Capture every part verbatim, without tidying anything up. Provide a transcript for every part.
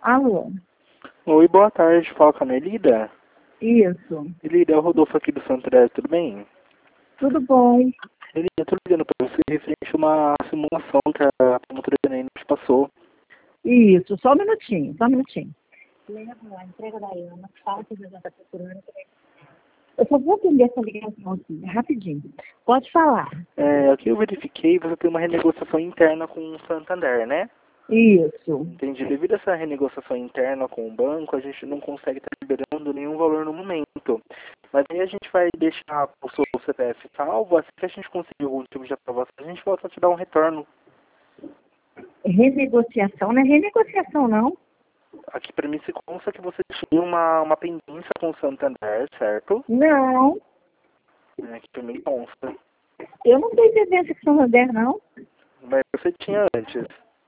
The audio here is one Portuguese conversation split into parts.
Alô? Oi, boa tarde. Fala com a Melida. Isso. Melida, é o Rodolfo aqui do Santo André, tudo bem? Tudo bom? Melida, eu tô ligando pra você referente a uma simulação que a promotora do Enem nos passou. Isso, só um minutinho, só um minutinho. Leva lá, entrega da Ana, fala que a gente está procurando. Eu só vou atender essa ligação aqui, rapidinho. Pode falar. É, aqui eu verifiquei, você tem uma renegociação interna com o Santander, né? Isso. Entendi. Devido a essa renegociação interna com o banco, a gente não consegue estar liberando nenhum valor no momento. Mas aí a gente vai deixar o seu C P F salvo, assim que a gente conseguir algum tipo de aprovação, a gente volta a te dar um retorno. Renegociação, não é renegociação, não? Aqui para mim se consta que você tinha uma, uma pendência com o Santander, certo? Não, É, aqui para mim consta. eu não tenho tendência com Santander, não. Mas você tinha antes.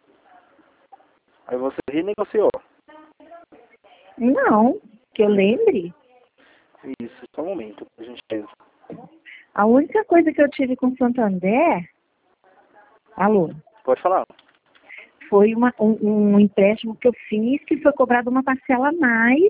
Aí você renegociou. Não, que eu lembre. Isso, só um momento, por gentileza. A única coisa que eu tive com Santander, alô, Pode falar. foi uma, um, um empréstimo que eu fiz que foi cobrado uma parcela a mais.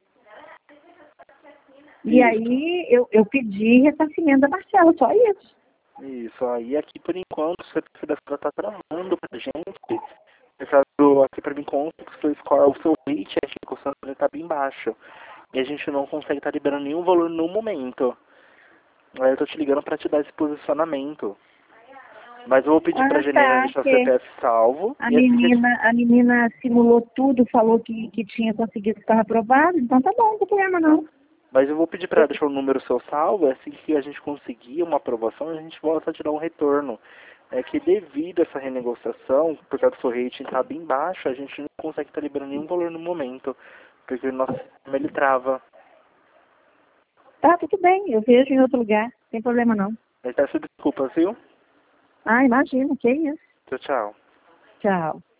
E Isso. aí eu, eu pedi ressarcimento da parcela, só isso. Isso, aí aqui por enquanto o C P F da senhora tá travando pra gente. No caso, aqui pra mim consta que o seu score, o seu rate aqui com o Santander tá bem baixo. E a gente não consegue estar liberando nenhum valor no momento. Aí eu tô te ligando pra te dar esse posicionamento. Mas eu vou pedir pra Ah, Janina tá, deixar o que C P F salvo. a E assim que a gente... menina, a menina simulou tudo, falou que, que tinha conseguido que estava aprovado, então tá bom, não tem problema não. Mas eu vou pedir pra ela deixar o número seu salvo. E assim que a gente conseguir uma aprovação, a gente volta a te dar um retorno. É que devido a essa renegociação, por causa do seu rating estar bem baixo, a gente não consegue estar liberando nenhum valor no momento. Porque o nosso sistema ele trava. Tá, tudo bem, eu vejo em outro lugar, não tem problema não. Mas peço desculpas, viu? Ah, imagina, que isso. Tchau, tchau. Tchau.